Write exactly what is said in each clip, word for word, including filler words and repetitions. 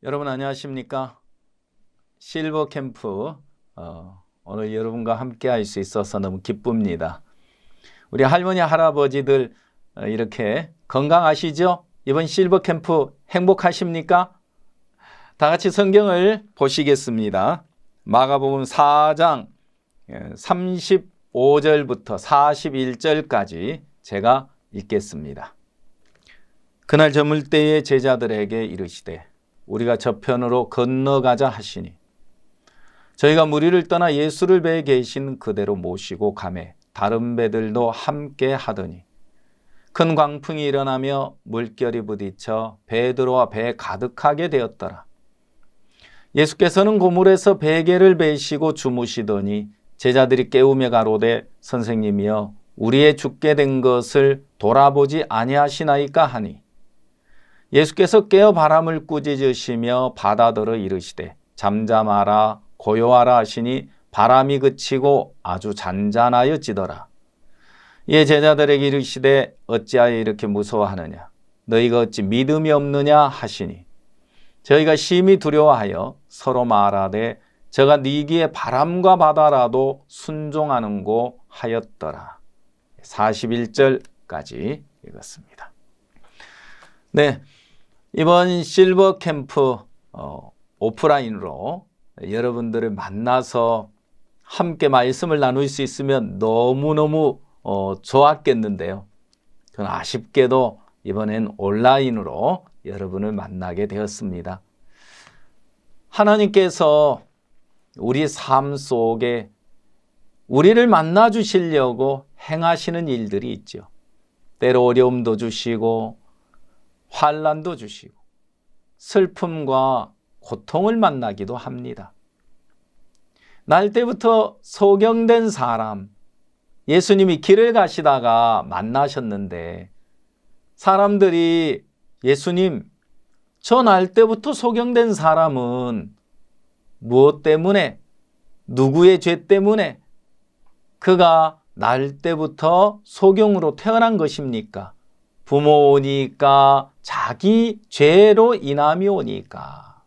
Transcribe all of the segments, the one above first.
여러분 안녕하십니까? 실버 캠프 어, 오늘 여러분과 함께 할 수 있어서 너무 기쁩니다. 우리 할머니 할아버지들 어, 이렇게 건강하시죠? 이번 실버 캠프 행복하십니까? 다 같이 성경을 보시겠습니다. 마가복음 사 장 삼십오 절부터 사십일 절까지 제가 읽겠습니다. 그날 저물 때에 제자들에게 이르시되 우리가 저편으로 건너가자 하시니 저희가 무리를 떠나 예수를 배에 계신 그대로 모시고 가매 다른 배들도 함께 하더니 큰 광풍이 일어나며 물결이 부딪혀 베드로와 배에 가득하게 되었더라. 예수께서는 고물에서 베개를 베시고 주무시더니 제자들이 깨우며 가로되 선생님이여 우리의 죽게 된 것을 돌아보지 아니하시나이까 하니 예수께서 깨어 바람을 꾸짖으시며 바다더러 이르시되 잠잠하라 고요하라 하시니 바람이 그치고 아주 잔잔하여지더라. 이에 제자들에게 이르시되 어찌하여 이렇게 무서워하느냐 너희가 어찌 믿음이 없느냐 하시니 저희가 심히 두려워하여 서로 말하되 저가 니기에 바람과 바다라도 순종하는고 하였더라. 사십일 절까지 읽었습니다. 네, 이번 실버 캠프 어, 오프라인으로 여러분들을 만나서 함께 말씀을 나눌 수 있으면 너무너무 어, 좋았겠는데요. 저는 아쉽게도 이번엔 온라인으로 여러분을 만나게 되었습니다. 하나님께서 우리 삶 속에 우리를 만나 주시려고 행하시는 일들이 있죠. 때로 어려움도 주시고 환난도 주시고 슬픔과 고통을 만나기도 합니다. 날 때부터 소경된 사람, 예수님이 길을 가시다가 만나셨는데 사람들이 예수님, 저 날 때부터 소경된 사람은 무엇 때문에, 누구의 죄 때문에 그가 날 때부터 소경으로 태어난 것입니까? 부모 오니까 자기 죄로 인함이 오니까.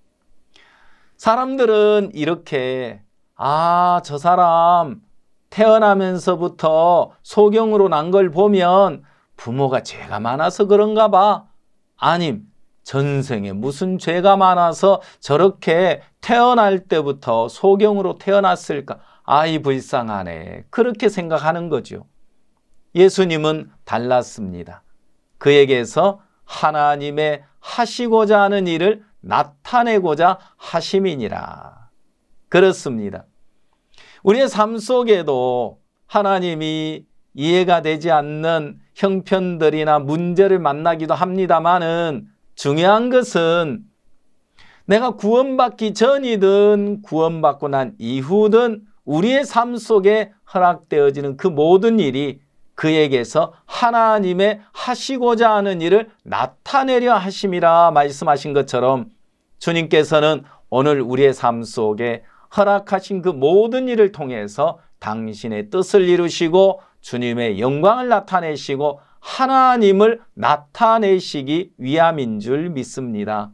사람들은 이렇게 아, 저 사람 태어나면서부터 소경으로 난 걸 보면 부모가 죄가 많아서 그런가 봐. 아님 전생에 무슨 죄가 많아서 저렇게 태어날 때부터 소경으로 태어났을까? 아이 불쌍하네. 그렇게 생각하는 거죠. 예수님은 달랐습니다. 그에게서 하나님의 하시고자 하는 일을 나타내고자 하심이니라. 그렇습니다. 우리의 삶 속에도 하나님이 이해가 되지 않는 형편들이나 문제를 만나기도 합니다만은 중요한 것은 내가 구원받기 전이든 구원받고 난 이후든 우리의 삶 속에 허락되어지는 그 모든 일이 그에게서 하나님의 하시고자 하는 일을 나타내려 하심이라 말씀하신 것처럼 주님께서는 오늘 우리의 삶 속에 허락하신 그 모든 일을 통해서 당신의 뜻을 이루시고 주님의 영광을 나타내시고 하나님을 나타내시기 위함인 줄 믿습니다.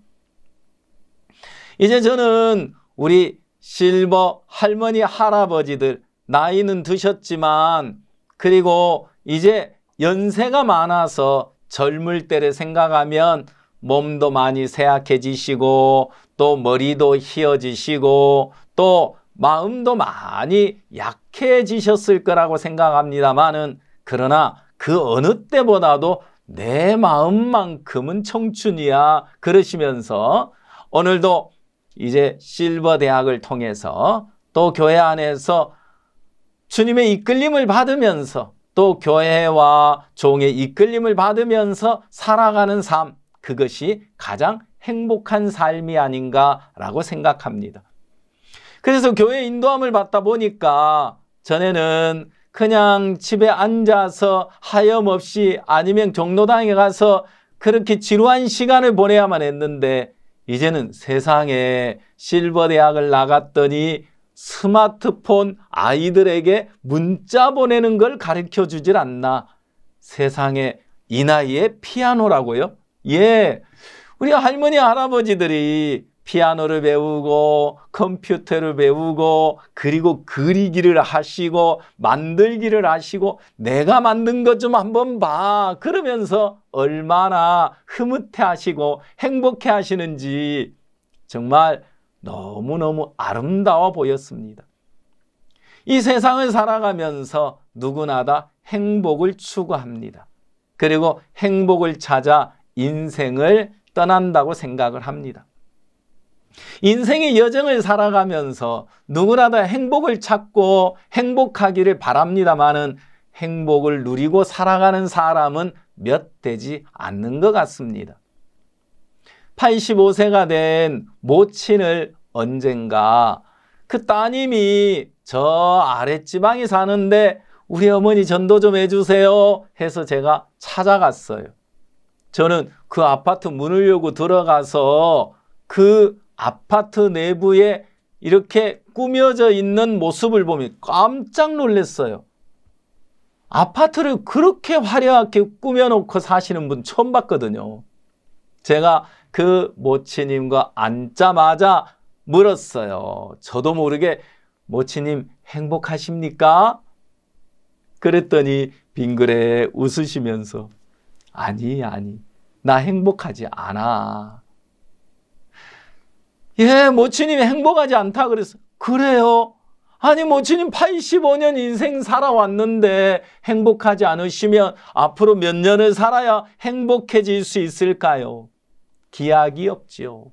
이제 저는 우리 실버 할머니 할아버지들 나이는 드셨지만 그리고 이제 연세가 많아서 젊을 때를 생각하면 몸도 많이 쇠약해지시고 또 머리도 희어지시고 또 마음도 많이 약해지셨을 거라고 생각합니다만은 그러나 그 어느 때보다도 내 마음만큼은 청춘이야 그러시면서 오늘도 이제 실버 대학을 통해서 또 교회 안에서 주님의 이끌림을 받으면서 또 교회와 종의 이끌림을 받으면서 살아가는 삶, 그것이 가장 행복한 삶이 아닌가라고 생각합니다. 그래서 교회 인도함을 받다 보니까 전에는 그냥 집에 앉아서 하염없이 아니면 종로당에 가서 그렇게 지루한 시간을 보내야만 했는데 이제는 세상에 실버 대학을 나갔더니 스마트폰 아이들에게 문자 보내는 걸 가르쳐 주질 않나. 세상에 이 나이에 피아노라고요? 예, 우리 할머니 할아버지들이 피아노를 배우고 컴퓨터를 배우고 그리고 그리기를 하시고 만들기를 하시고 내가 만든 것 좀 한번 봐 그러면서 얼마나 흐뭇해 하시고 행복해 하시는지 정말 너무너무 아름다워 보였습니다. 이 세상을 살아가면서 누구나 다 행복을 추구합니다. 그리고 행복을 찾아 인생을 떠난다고 생각을 합니다. 인생의 여정을 살아가면서 누구나 다 행복을 찾고 행복하기를 바랍니다마는 행복을 누리고 살아가는 사람은 몇 되지 않는 것 같습니다. 팔십오 세가 된 모친을 언젠가 그 따님이 저 아랫지방에 사는데 우리 어머니 전도 좀 해주세요 해서 제가 찾아갔어요. 저는 그 아파트 문을 열고 들어가서 그 아파트 내부에 이렇게 꾸며져 있는 모습을 보면 깜짝 놀랐어요. 아파트를 그렇게 화려하게 꾸며놓고 사시는 분 처음 봤거든요. 제가 그 모치님과 앉자마자 물었어요. 저도 모르게 모치님 행복하십니까? 그랬더니 빙그레 웃으시면서 아니 아니 나 행복하지 않아. 예, 모치님이 행복하지 않다 그랬어. 그래요? 아니 모치님 팔십오 년 인생 살아왔는데 행복하지 않으시면 앞으로 몇 년을 살아야 행복해질 수 있을까요? 기약이 없지요.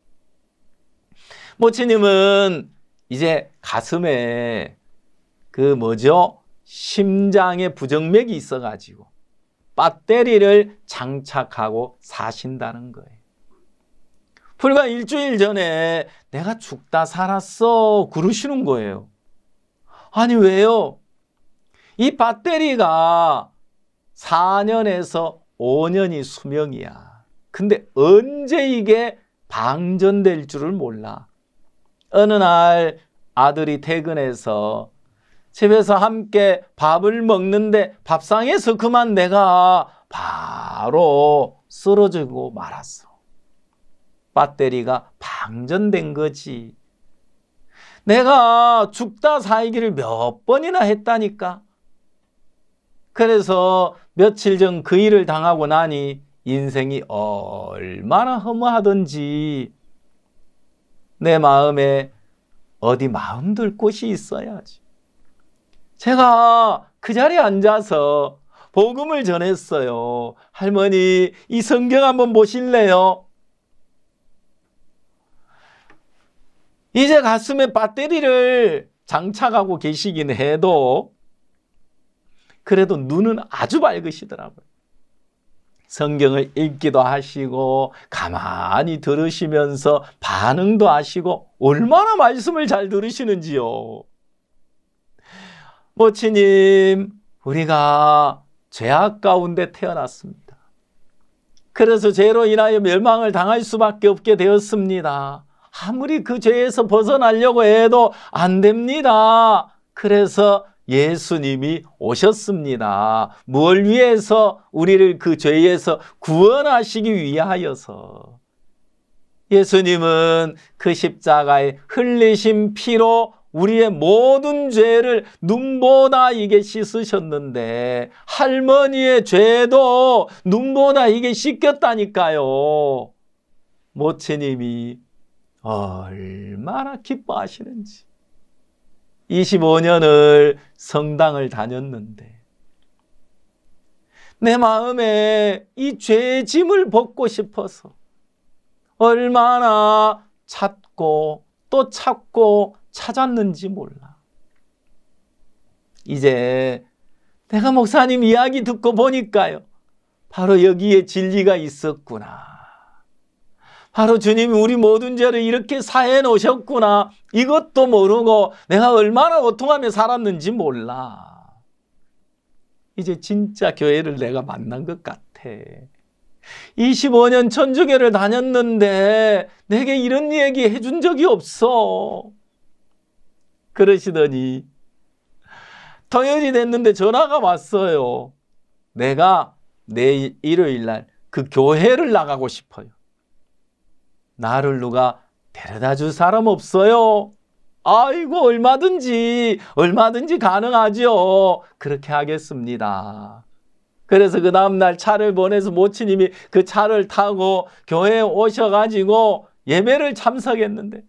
모치님은 이제 가슴에 그 뭐죠? 심장에 부정맥이 있어가지고 배터리를 장착하고 사신다는 거예요. 불과 일주일 전에 내가 죽다 살았어 그러시는 거예요. 아니 왜요? 이 배터리가 사 년에서 오 년이 수명이야. 근데 언제 이게 방전될 줄을 몰라. 어느 날 아들이 퇴근해서 집에서 함께 밥을 먹는데 밥상에서 그만 내가 바로 쓰러지고 말았어. 배터리가 방전된 거지. 내가 죽다 살기를 몇 번이나 했다니까. 그래서 며칠 전 그 일을 당하고 나니 인생이 얼마나 허무하던지 내 마음에 어디 마음 둘 곳이 있어야지. 제가 그 자리에 앉아서 복음을 전했어요. 할머니, 이 성경 한번 보실래요? 이제 가슴에 배터리를 장착하고 계시긴 해도 그래도 눈은 아주 밝으시더라고요. 성경을 읽기도 하시고 가만히 들으시면서 반응도 하시고 얼마나 말씀을 잘 들으시는지요. 모치님, 우리가 죄악 가운데 태어났습니다. 그래서 죄로 인하여 멸망을 당할 수밖에 없게 되었습니다. 아무리 그 죄에서 벗어나려고 해도 안 됩니다. 그래서 예수님이 오셨습니다. 뭘 위해서? 우리를 그 죄에서 구원하시기 위하여서. 예수님은 그 십자가에 흘리신 피로 우리의 모든 죄를 눈보다 이게 씻으셨는데 할머니의 죄도 눈보다 이게 씻겼다니까요. 모치님이 얼마나 기뻐하시는지. 이십오 년을 성당을 다녔는데 내 마음에 이 죄의 짐을 벗고 싶어서 얼마나 찾고 또 찾고 찾았는지 몰라. 이제 내가 목사님 이야기 듣고 보니까요. 바로 여기에 진리가 있었구나. 바로 주님이 우리 모든 죄를 이렇게 사해 놓으셨구나. 이것도 모르고 내가 얼마나 고통하며 살았는지 몰라. 이제 진짜 교회를 내가 만난 것 같아. 이십오 년 천주교를 다녔는데 내게 이런 얘기 해준 적이 없어. 그러시더니 토요일이 됐는데 전화가 왔어요. 내가 내일 일요일 날 그 교회를 나가고 싶어요. 나를 누가 데려다 줄 사람 없어요? 아이고, 얼마든지 얼마든지 가능하죠. 그렇게 하겠습니다. 그래서 그 다음날 차를 보내서 모친님이 그 차를 타고 교회에 오셔가지고 예배를 참석했는데,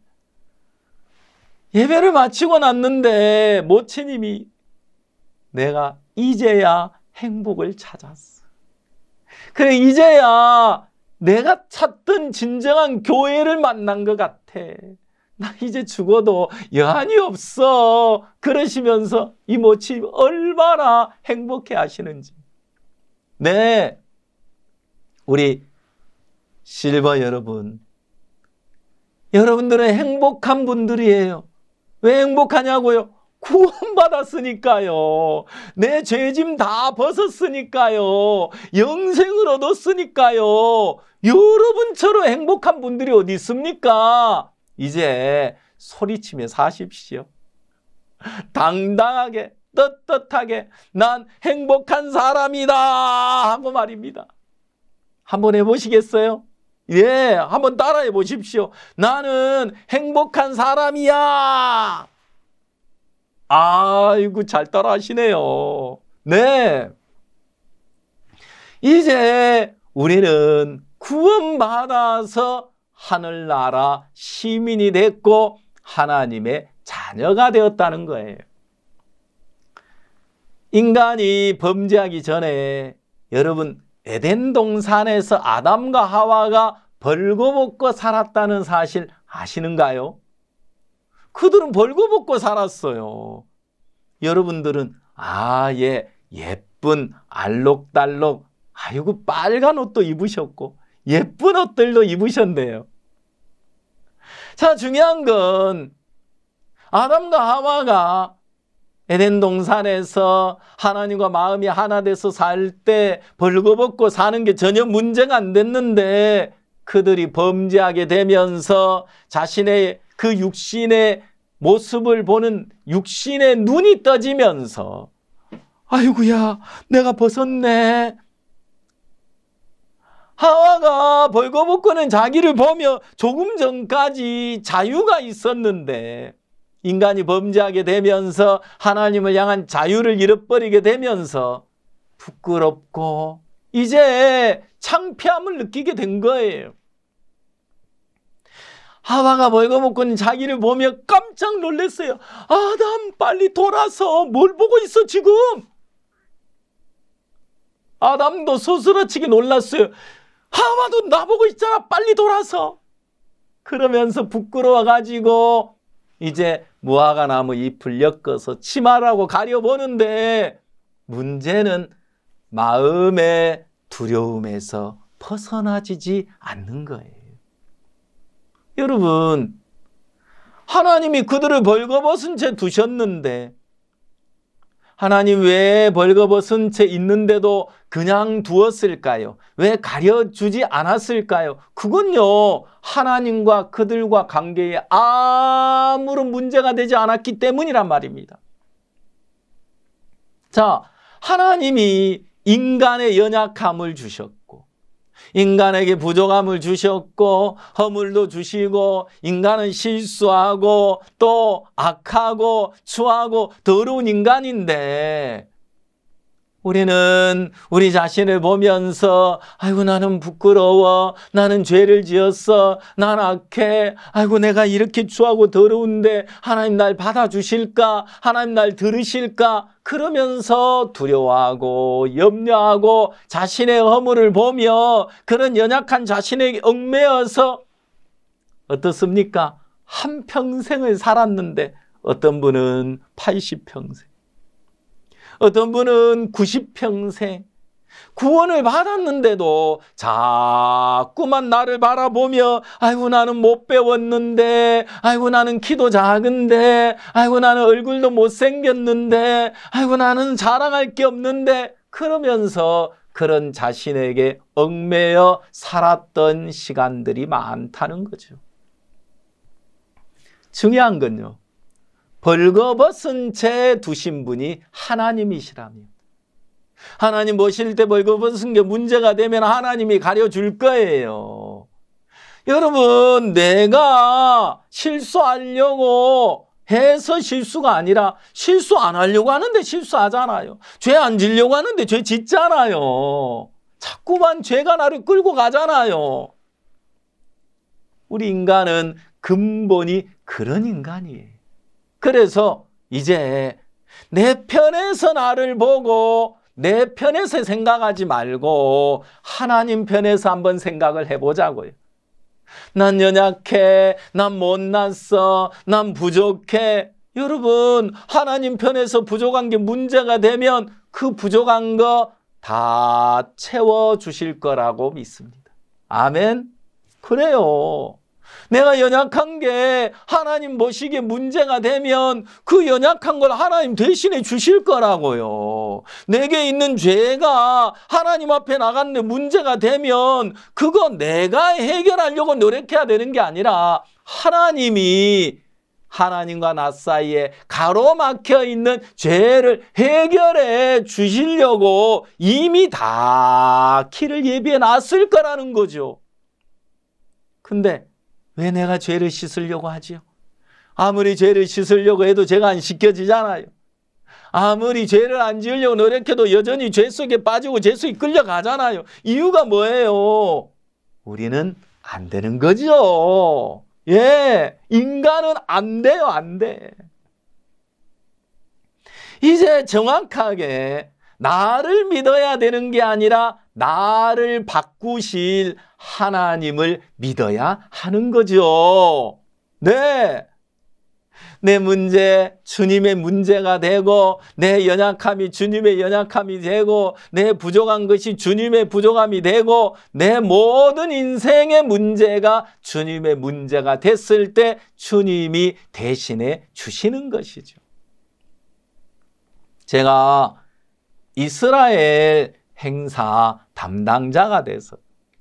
예배를 마치고 났는데 모친님이 내가 이제야 행복을 찾았어. 그래, 이제야 내가 찾던 진정한 교회를 만난 것 같아. 나 이제 죽어도 여한이 없어. 그러시면서 이 모친이 얼마나 행복해 하시는지. 네, 우리 실버 여러분, 여러분들은 행복한 분들이에요. 왜 행복하냐고요? 구원받았으니까요. 내 죄짐 다 벗었으니까요. 영생을 얻었으니까요. 여러분처럼 행복한 분들이 어디 있습니까? 이제 소리치며 사십시오. 당당하게, 떳떳하게 난 행복한 사람이다 하고 말입니다. 한번 해보시겠어요? 예, 한번 따라해 보십시오. 나는 행복한 사람이야. 아이고, 잘 따라 하시네요. 네. 이제 우리는 구원받아서 하늘나라 시민이 됐고 하나님의 자녀가 되었다는 거예요. 인간이 범죄하기 전에 여러분, 에덴 동산에서 아담과 하와가 벌거벗고 살았다는 사실 아시는가요? 그들은 벌거벗고 살았어요. 여러분들은 아, 예, 예쁜 알록달록, 아이고, 빨간 옷도 입으셨고 예쁜 옷들도 입으셨네요. 자, 중요한 건 아담과 하와가 에덴 동산에서 하나님과 마음이 하나 돼서 살 때 벌거벗고 사는 게 전혀 문제가 안 됐는데, 그들이 범죄하게 되면서 자신의 그 육신의 모습을 보는 육신의 눈이 떠지면서 아이고야, 내가 벗었네. 하와가 벌거벗고는 자기를 보며 조금 전까지 자유가 있었는데 인간이 범죄하게 되면서 하나님을 향한 자유를 잃어버리게 되면서 부끄럽고 이제 창피함을 느끼게 된 거예요. 하와가 벌거벗고는 자기를 보며 깜짝 놀랐어요. 아담, 빨리 돌아서. 뭘 보고 있어 지금? 아담도 스스로치게 놀랐어요. 하와도 나보고 있잖아, 빨리 돌아서. 그러면서 부끄러워가지고 이제 무화과 나무 잎을 엮어서 치마라고 가려보는데, 문제는 마음의 두려움에서 벗어나지지 않는 거예요. 여러분, 하나님이 그들을 벌거벗은 채 두셨는데, 하나님 왜 벌거벗은 채 있는데도 그냥 두었을까요? 왜 가려주지 않았을까요? 그건요, 하나님과 그들과 관계에 아무런 문제가 되지 않았기 때문이란 말입니다. 자, 하나님이 인간의 연약함을 주셨고, 인간에게 부족함을 주셨고, 허물도 주시고, 인간은 실수하고 또 악하고 추하고 더러운 인간인데, 우리는 우리 자신을 보면서 아이고, 나는 부끄러워, 나는 죄를 지었어, 난 악해, 아이고, 내가 이렇게 추하고 더러운데 하나님 날 받아주실까, 하나님 날 들으실까, 그러면서 두려워하고 염려하고 자신의 허물을 보며 그런 연약한 자신에게 얽매여서 어떻습니까? 한평생을 살았는데, 어떤 분은 팔십 평생, 어떤 분은 구십 평생 구원을 받았는데도 자꾸만 나를 바라보며 아이고, 나는 못 배웠는데, 아이고, 나는 키도 작은데, 아이고, 나는 얼굴도 못생겼는데, 아이고, 나는 자랑할 게 없는데, 그러면서 그런 자신에게 얽매여 살았던 시간들이 많다는 거죠. 중요한 건요, 벌거벗은 채 두신 분이 하나님이시라면, 하나님 보실 때 벌거벗은 게 문제가 되면 하나님이 가려줄 거예요. 여러분, 내가 실수하려고 해서 실수가 아니라 실수 안 하려고 하는데 실수하잖아요. 죄 안 지려고 하는데 죄 짓잖아요. 자꾸만 죄가 나를 끌고 가잖아요. 우리 인간은 근본이 그런 인간이에요. 그래서 이제 내 편에서 나를 보고 내 편에서 생각하지 말고 하나님 편에서 한번 생각을 해보자고요. 난 연약해, 난 못났어, 난 부족해. 여러분, 하나님 편에서 부족한 게 문제가 되면 그 부족한 거 다 채워주실 거라고 믿습니다. 아멘? 그래요. 내가 연약한 게 하나님 보시기에 문제가 되면 그 연약한 걸 하나님 대신에 주실 거라고요. 내게 있는 죄가 하나님 앞에 나갔는데 문제가 되면 그거 내가 해결하려고 노력해야 되는 게 아니라 하나님이 하나님과 나 사이에 가로막혀 있는 죄를 해결해 주시려고 이미 다 길을 예비해 놨을 거라는 거죠. 근데 왜 내가 죄를 씻으려고 하지요? 아무리 죄를 씻으려고 해도 죄가 안 씻겨지잖아요. 아무리 죄를 안 지으려고 노력해도 여전히 죄 속에 빠지고 죄 속에 끌려가잖아요. 이유가 뭐예요? 우리는 안 되는 거죠. 예, 인간은 안 돼요, 안 돼. 이제 정확하게 나를 믿어야 되는 게 아니라 나를 바꾸실 하나님을 믿어야 하는 거죠. 네. 내 문제 주님의 문제가 되고 내 연약함이 주님의 연약함이 되고 내 부족한 것이 주님의 부족함이 되고 내 모든 인생의 문제가 주님의 문제가 됐을 때 주님이 대신해 주시는 것이죠. 제가 이스라엘 행사 담당자가 돼서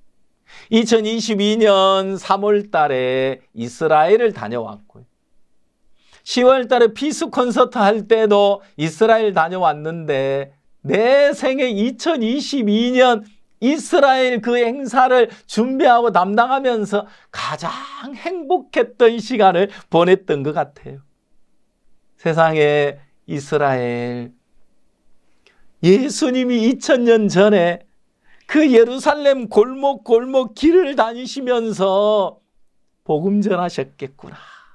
이천이십이 년 삼월 달에 이스라엘을 다녀왔고요. 시월 달에 피스 콘서트 할 때도 이스라엘 다녀왔는데 내 생애 이천이십이 년 이스라엘 그 행사를 준비하고 담당하면서 가장 행복했던 시간을 보냈던 것 같아요. 세상에 이스라엘, 예수님이 이천 년 전에 그 예루살렘 골목 골목 길을 다니시면서 복음 전하셨겠구나.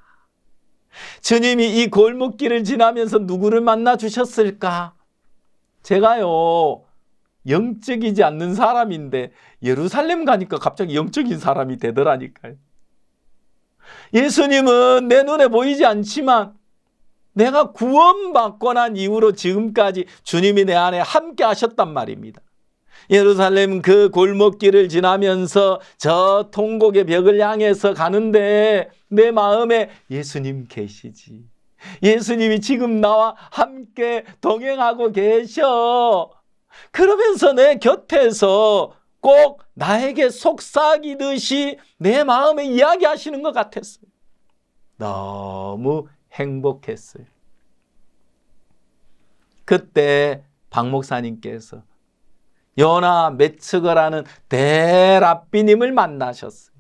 주님이 이 골목길을 지나면서 누구를 만나 주셨을까? 제가요, 영적이지 않는 사람인데 예루살렘 가니까 갑자기 영적인 사람이 되더라니까요. 예수님은 내 눈에 보이지 않지만 내가 구원받고 난 이후로 지금까지 주님이 내 안에 함께 하셨단 말입니다. 예루살렘 그 골목길을 지나면서 저 통곡의 벽을 향해서 가는데 내 마음에 예수님 계시지. 예수님이 지금 나와 함께 동행하고 계셔. 그러면서 내 곁에서 꼭 나에게 속삭이듯이 내 마음에 이야기하시는 것 같았어요. 너무 행복했어요. 그때 박 목사님께서 요나 메츠거라는 대랍비님을 만나셨어요.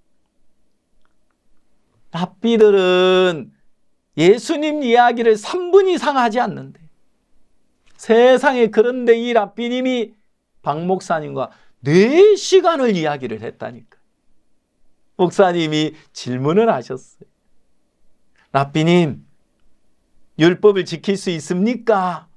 랍비들은 예수님 이야기를 삼 분 이상 하지 않는데 세상에, 그런데 이 랍비님이 박 목사님과 네 시간을 이야기를 했다니까요. 목사님이 질문을 하셨어요. 랍비님, 율법을 지킬 수 있습니까?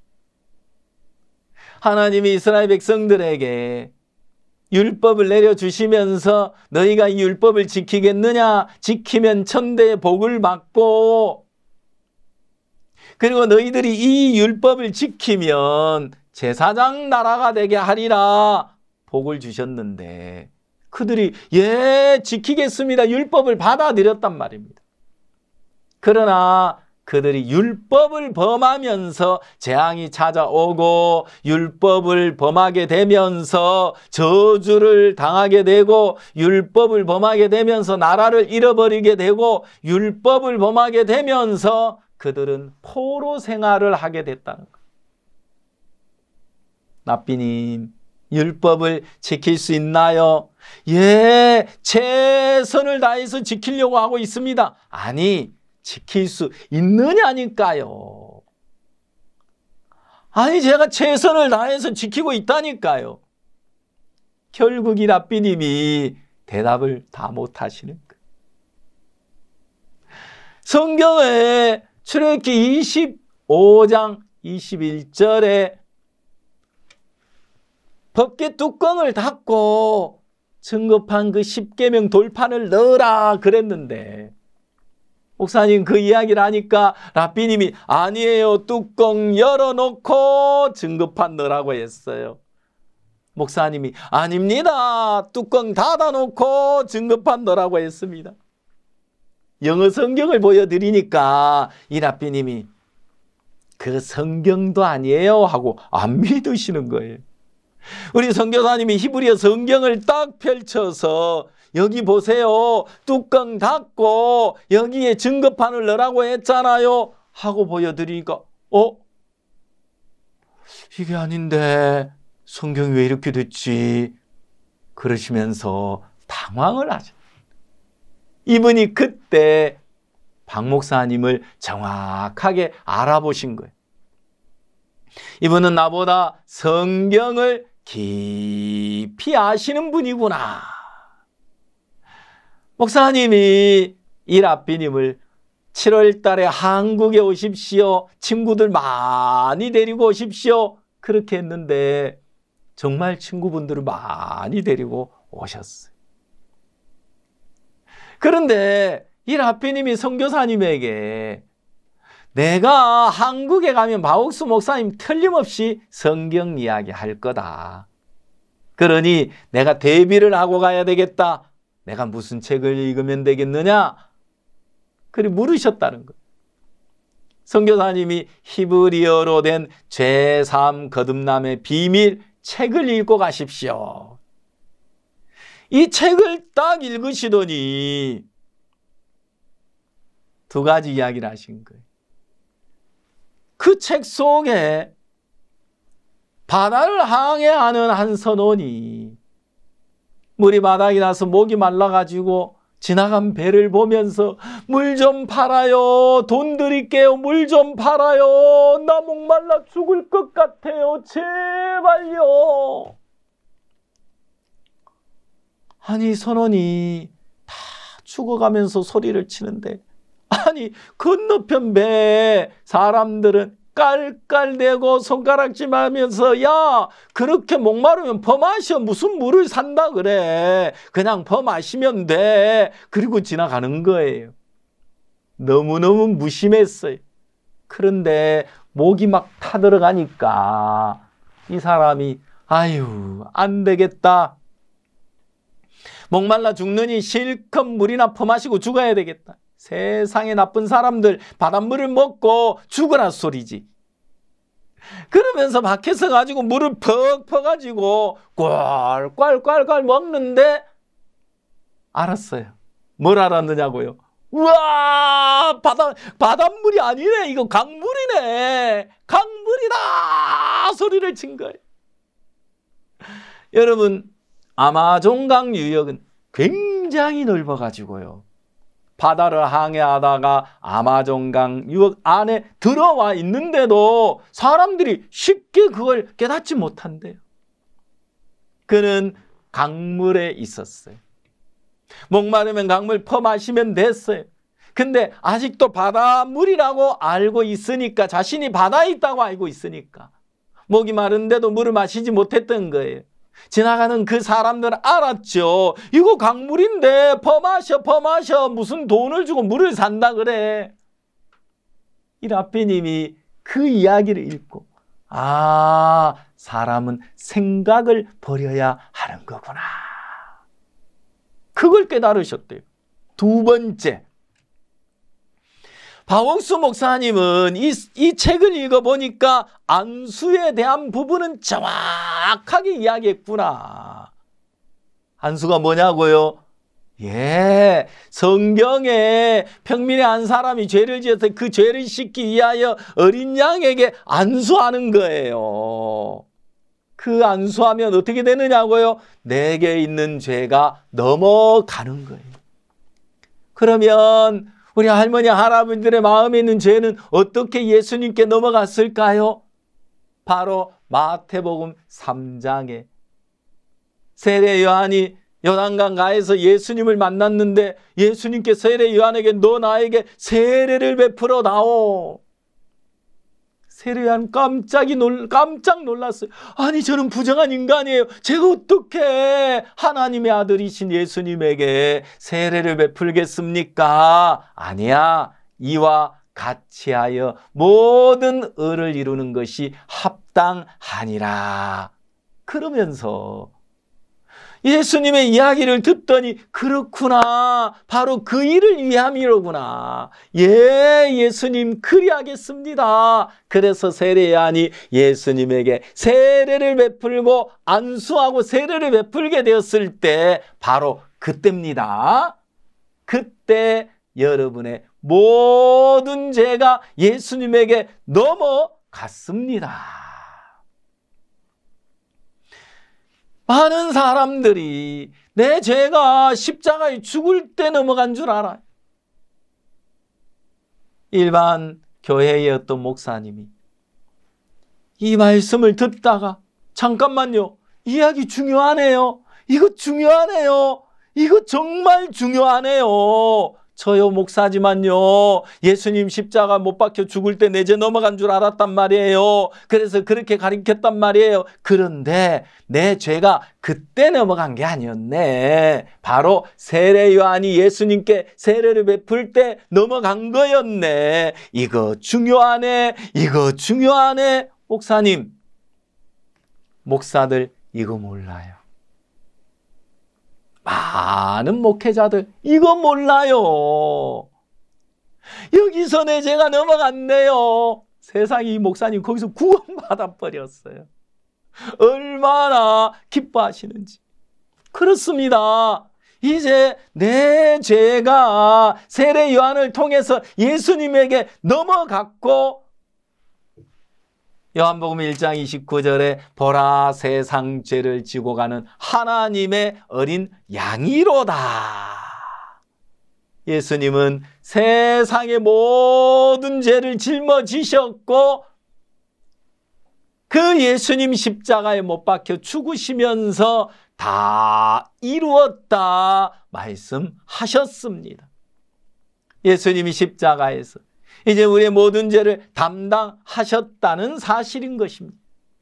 하나님이 이스라엘 백성들에게 율법을 내려주시면서 너희가 이 율법을 지키겠느냐? 지키면 천대의 복을 받고, 그리고 너희들이 이 율법을 지키면 제사장 나라가 되게 하리라 복을 주셨는데 그들이 예, 지키겠습니다. 율법을 받아들였단 말입니다. 그러나 그들이 율법을 범하면서 재앙이 찾아오고 율법을 범하게 되면서 저주를 당하게 되고 율법을 범하게 되면서 나라를 잃어버리게 되고 율법을 범하게 되면서 그들은 포로 생활을 하게 됐다는 거예요. 랍비님, 율법을 지킬 수 있나요? 예, 최선을 다해서 지키려고 하고 있습니다. 아니, 지킬 수 있느냐니까요. 아니, 제가 최선을 다해서 지키고 있다니까요. 결국 이 랍비님이 대답을 다 못하시는 거예요. 성경에 출애굽기 이십오 장 이십일 절에 법궤 뚜껑을 닫고 증거판 그 십계명 돌판을 넣으라 그랬는데, 목사님 그 이야기를 하니까 랍비님이 아니에요, 뚜껑 열어놓고 증거판 넣으라고 했어요. 목사님이 아닙니다, 뚜껑 닫아놓고 증거판 넣으라고 했습니다. 영어 성경을 보여드리니까 이 랍비님이 그 성경도 아니에요 하고 안 믿으시는 거예요. 우리 선교사님이 히브리어 성경을 딱 펼쳐서 여기 보세요, 뚜껑 닫고 여기에 증거판을 넣으라고 했잖아요 하고 보여드리니까 어? 이게 아닌데 성경이 왜 이렇게 됐지? 그러시면서 당황을 하죠. 이분이 그때 박 목사님을 정확하게 알아보신 거예요. 이분은 나보다 성경을 깊이 아시는 분이구나. 목사님이 이 랍비님을 칠월 달에 한국에 오십시오, 친구들 많이 데리고 오십시오 그렇게 했는데 정말 친구분들을 많이 데리고 오셨어요. 그런데 이 랍비님이 선교사님에게 내가 한국에 가면 박옥수 목사님 틀림없이 성경 이야기 할 거다. 그러니 내가 대비를 하고 가야 되겠다. 내가 무슨 책을 읽으면 되겠느냐? 그리 물으셨다는 거예요. 선교사님이 히브리어로 된 제삼 거듭남의 비밀 책을 읽고 가십시오. 이 책을 딱 읽으시더니 두 가지 이야기를 하신 거예요. 그 책 속에 바다를 항해하는 한 선원이 물이 바닥이 나서 목이 말라가지고 지나간 배를 보면서 물 좀 팔아요, 돈 드릴게요, 물 좀 팔아요, 나 목말라 죽을 것 같아요, 제발요. 아니, 선원이 다 죽어가면서 소리를 치는데, 아니 건너편 배에 사람들은 깔깔대고 손가락질 하면서 야, 그렇게 목마르면 퍼마셔, 무슨 물을 산다 그래, 그냥 퍼마시면 돼, 그리고 지나가는 거예요. 너무너무 무심했어요. 그런데 목이 막 타들어가니까 이 사람이 아유, 안 되겠다, 목말라 죽느니 실컷 물이나 퍼마시고 죽어야 되겠다. 세상에 나쁜 사람들 바닷물을 먹고 죽으라 소리지. 그러면서 밖에서 가지고 물을 퍽 퍼가지고 꼴꼴꼴꼴 먹는데 알았어요. 뭘 알았느냐고요? 우와, 바다, 바닷물이 아니네, 이거 강물이네, 강물이다 소리를 친 거예요. 여러분, 아마존강 유역은 굉장히 넓어가지고요, 바다를 항해하다가 아마존강 유역 안에 들어와 있는데도 사람들이 쉽게 그걸 깨닫지 못한대요. 그는 강물에 있었어요. 목마르면 강물 퍼마시면 됐어요. 근데 아직도 바닷물이라고 알고 있으니까, 자신이 바다에 있다고 알고 있으니까 목이 마른데도 물을 마시지 못했던 거예요. 지나가는 그 사람들은 알았죠. 이거 강물인데 퍼마셔 퍼마셔, 무슨 돈을 주고 물을 산다 그래. 이 랍비님이 그 이야기를 읽고 아, 사람은 생각을 버려야 하는 거구나, 그걸 깨달으셨대요. 두 번째, 박옥수 목사님은 이, 이 책을 읽어보니까 안수에 대한 부분은 정확하게 이야기했구나. 안수가 뭐냐고요? 예, 성경에 평민의 한 사람이 죄를 지어서 그 죄를 씻기 위하여 어린 양에게 안수하는 거예요. 그 안수하면 어떻게 되느냐고요? 내게 있는 죄가 넘어가는 거예요. 그러면 우리 할머니 할아버지들의 마음에 있는 죄는 어떻게 예수님께 넘어갔을까요? 바로 마태복음 삼 장에 세례 요한이 요단강 가에서 예수님을 만났는데 예수님께 세례 요한에게 너 나에게 세례를 베풀어 다오. 세례 요한 깜짝이 놀, 깜짝 놀랐어요. 아니 저는 부정한 인간이에요. 제가 어떻게 하나님의 아들이신 예수님에게 세례를 베풀겠습니까? 아니야. 이와 같이 하여 모든 의를 이루는 것이 합당하니라. 그러면서 예수님의 이야기를 듣더니 그렇구나. 바로 그 일을 위함이로구나. 예, 예수님 그리하겠습니다. 그래서 세례 요한이 예수님에게 세례를 베풀고 안수하고 세례를 베풀게 되었을 때 바로 그때입니다. 그때 여러분의 모든 죄가 예수님에게 넘어갔습니다. 많은 사람들이 내 죄가 십자가에 죽을 때 넘어간 줄 알아요. 일반 교회의 어떤 목사님이 이 말씀을 듣다가 잠깐만요. 이야기 중요하네요. 이거 중요하네요. 이거 정말 중요하네요. 저요 목사지만요. 예수님 십자가 못 박혀 죽을 때 내 죄 넘어간 줄 알았단 말이에요. 그래서 그렇게 가르쳤단 말이에요. 그런데 내 죄가 그때 넘어간 게 아니었네. 바로 세례 요한이 예수님께 세례를 베풀 때 넘어간 거였네. 이거 중요하네. 이거 중요하네. 목사님, 목사들 이거 몰라요. 많은 목회자들 이거 몰라요. 여기서 내 죄가 넘어갔네요. 세상에 이 목사님 거기서 구원받아 버렸어요. 얼마나 기뻐하시는지. 그렇습니다. 이제 내 죄가 세례 요한을 통해서 예수님에게 넘어갔고 요한복음 일 장 이십구 절에 보라 세상 죄를 지고 가는 하나님의 어린 양이로다. 예수님은 세상의 모든 죄를 짊어지셨고 그 예수님 십자가에 못 박혀 죽으시면서 다 이루었다 말씀하셨습니다. 예수님이 십자가에서 이제 우리의 모든 죄를 담당하셨다는 사실인 것입니다.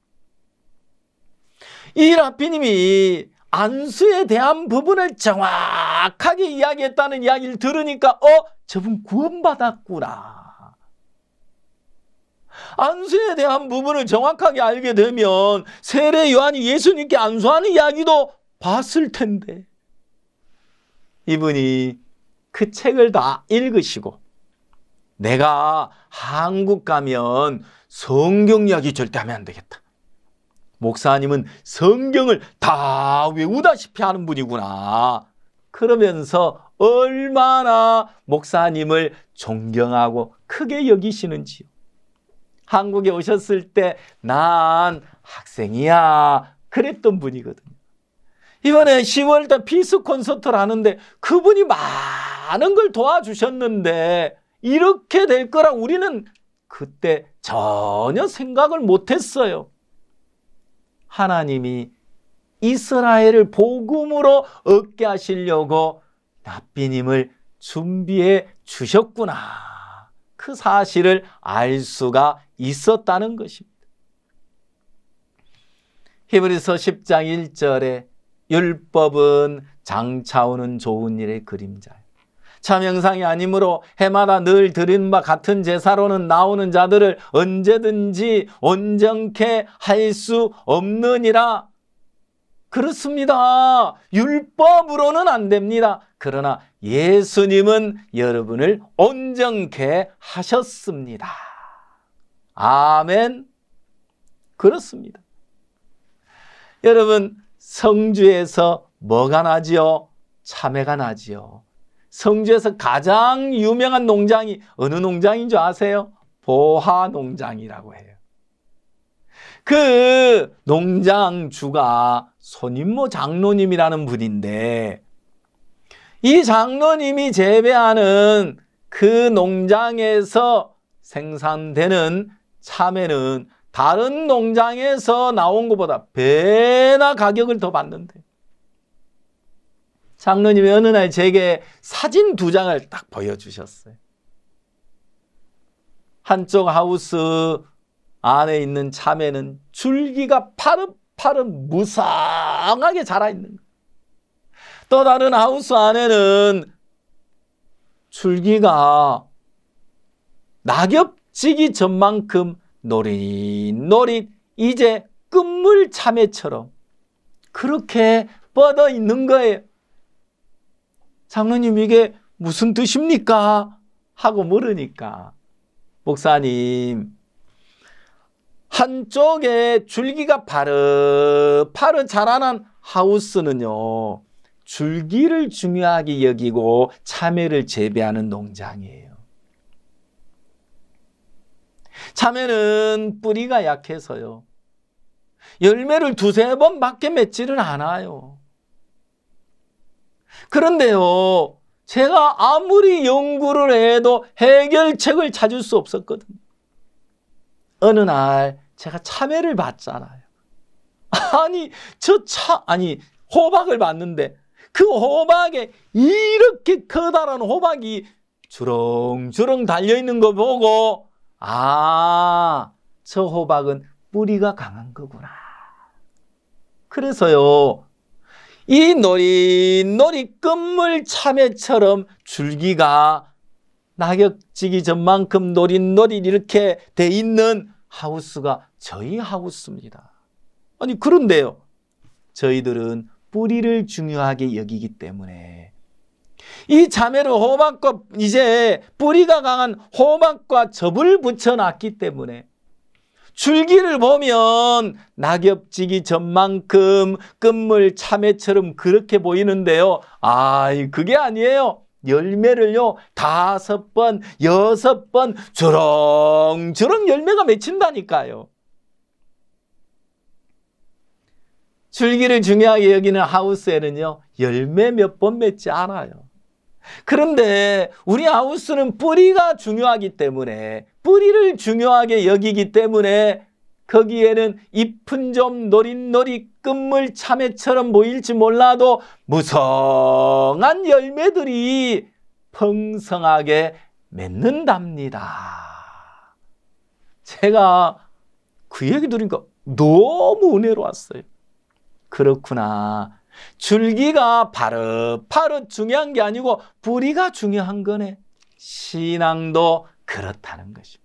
이 랍비님이 안수에 대한 부분을 정확하게 이야기했다는 이야기를 들으니까 어? 저분 구원받았구나. 안수에 대한 부분을 정확하게 알게 되면 세례 요한이 예수님께 안수하는 이야기도 봤을 텐데 이분이 그 책을 다 읽으시고 내가 한국 가면 성경 이야기 절대 하면 안 되겠다. 목사님은 성경을 다 외우다시피 하는 분이구나. 그러면서 얼마나 목사님을 존경하고 크게 여기시는지요. 한국에 오셨을 때 난 학생이야 그랬던 분이거든요. 이번에 시월 달 피스 콘서트를 하는데 그분이 많은 걸 도와주셨는데 이렇게 될 거라 우리는 그때 전혀 생각을 못했어요. 하나님이 이스라엘을 복음으로 얻게 하시려고 랍비님을 준비해 주셨구나. 그 사실을 알 수가 있었다는 것입니다. 히브리서 십 장 일 절에 율법은 장차오는 좋은 일의 그림자요. 참 형상이 아니므로 해마다 늘 드리는 바 같은 제사로는 나오는 자들을 언제든지 온전케 할 수 없느니라. 그렇습니다. 율법으로는 안 됩니다. 그러나 예수님은 여러분을 온전케 하셨습니다. 아멘. 그렇습니다. 여러분 성주에서 뭐가 나지요? 참외가 나지요. 성주에서 가장 유명한 농장이 어느 농장인 줄 아세요? 보하 농장이라고 해요. 그 농장주가 손인모 장로님이라는 분인데 이 장로님이 재배하는 그 농장에서 생산되는 참외는 다른 농장에서 나온 것보다 배나 가격을 더 받는데 장로님이 어느 날 제게 사진 두 장을 딱 보여주셨어요. 한쪽 하우스 안에 있는 참외는 줄기가 파릇파릇 무성하게 자라있는 거예요. 또 다른 하우스 안에는 줄기가 낙엽지기 전만큼 노릿노릿 이제 끝물 참외처럼 그렇게 뻗어 있는 거예요. 장로님 이게 무슨 뜻입니까? 하고 물으니까 목사님 한쪽에 줄기가 파릇파릇 자라난 하우스는요 줄기를 중요하게 여기고 참외를 재배하는 농장이에요. 참외는 뿌리가 약해서요 열매를 두세 번밖에 맺지를 않아요. 그런데요 제가 아무리 연구를 해도 해결책을 찾을 수 없었거든요. 어느 날 제가 참외를 봤잖아요. 아니 저 차 아니 호박을 봤는데 그 호박에 이렇게 커다란 호박이 주렁주렁 달려있는 거 보고 아, 저 호박은 뿌리가 강한 거구나. 그래서요 이 노릿노릿 끝물 참외처럼 줄기가 낙엽지기 전만큼 노릿노릿 이렇게 돼 있는 하우스가 저희 하우스입니다. 아니 그런데요 저희들은 뿌리를 중요하게 여기기 때문에 이 참외를 호박과 이제 뿌리가 강한 호박과 접을 붙여놨기 때문에 줄기를 보면 낙엽지기 전만큼 끝물 참외처럼 그렇게 보이는데요. 아, 그게 아니에요. 열매를요 다섯 번, 여섯 번 주렁주렁 열매가 맺힌다니까요. 줄기를 중요하게 여기는 하우스에는요 열매 몇 번 맺지 않아요. 그런데 우리 하우스는 뿌리가 중요하기 때문에 뿌리를 중요하게 여기기 때문에 거기에는 잎은 좀 노릿노릿 끝물 참외처럼 보일지 몰라도 무성한 열매들이 풍성하게 맺는답니다. 제가 그 얘기 들으니까 너무 은혜로웠어요. 그렇구나. 줄기가 파릇파릇 중요한 게 아니고 뿌리가 중요한 거네. 신앙도 그렇다는 것입니다.